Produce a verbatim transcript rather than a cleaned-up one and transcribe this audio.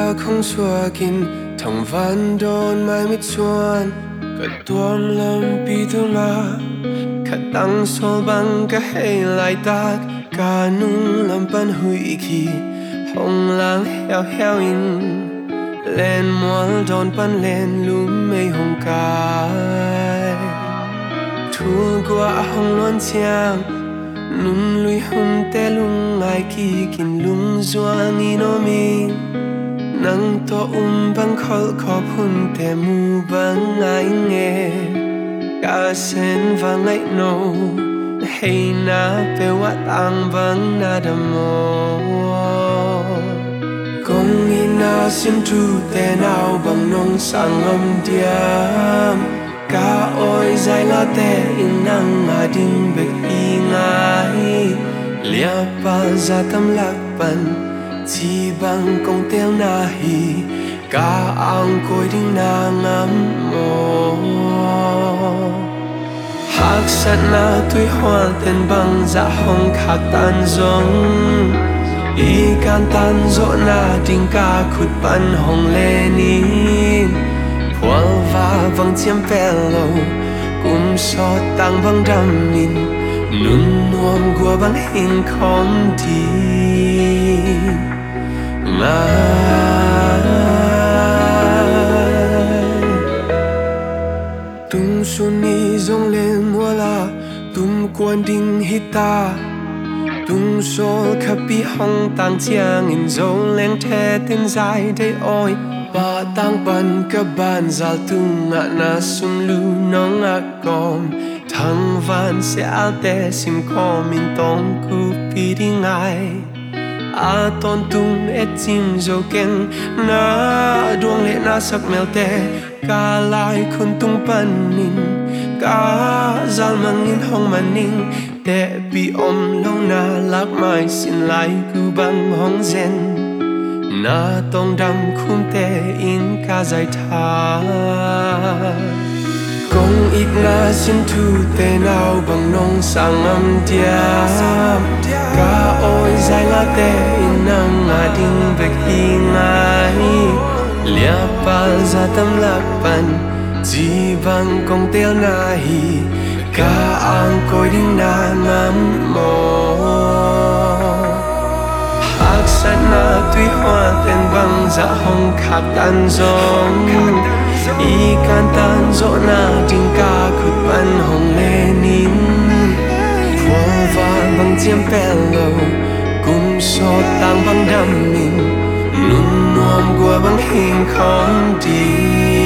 không xua kín thằng van đồn mai mít xuân cả tuom lâm pi thu la cả tăng sol băng cả hay lại tát cả nung lâm pan hui khi hồng lang heo heo in lên mual đồn pan lên lúm mây hồng cài thu qua hồng loan chiang nun lui hum te lung ai ki kin lung zuang inomi nang to um bang khol khop hun te mu bang ai nghe ka sen vang ai no hey na pe wat ang vang na damo kong ina sin tu te nao bang nong sang am diam cả ôi dài la te in nang a ding bek i ngai lia pa za tam lak pan chi bang kong tel na hi cả ang koi ding na ngam mo hak sat na tui hoa ten bang za hong khak tan zong i kan tan zo na ding ka khut pan hong le nin Wal va vang chiam pelo kum so tang vang dam min nun nuam gua bang hin khom ti mai tum suni zong le mola tum quan ding hita tum so khapi hong tang chiang in zo leng the tin zai dei oi ba tang ban ka ban zal tung ngã na sum lu nong a kom thang van se alte sim kom in tong ku pi ding ai a ton tum et sim zo ken na duang le na sak mel te ka lai khun tung pan nin ka zal mang in hong maning te pi om lo na lak mai sin lai ku bang hong zen na tông đam khum te in ca dài tha công ít na xin thu te nào bằng nông sang âm diam ca ôi dài la te in nang a ding vek hi ngai lia pa za tam lak pan ji bang công tel na hi ca ang koi ding na ngam mo sat na tui hoa ten bang za hong khak tan zong i kan tan zo na ding ka khut pan hong le nin phua va bang chiam pelo kum so tang bang dam min nun nuam gua bang hin khom ti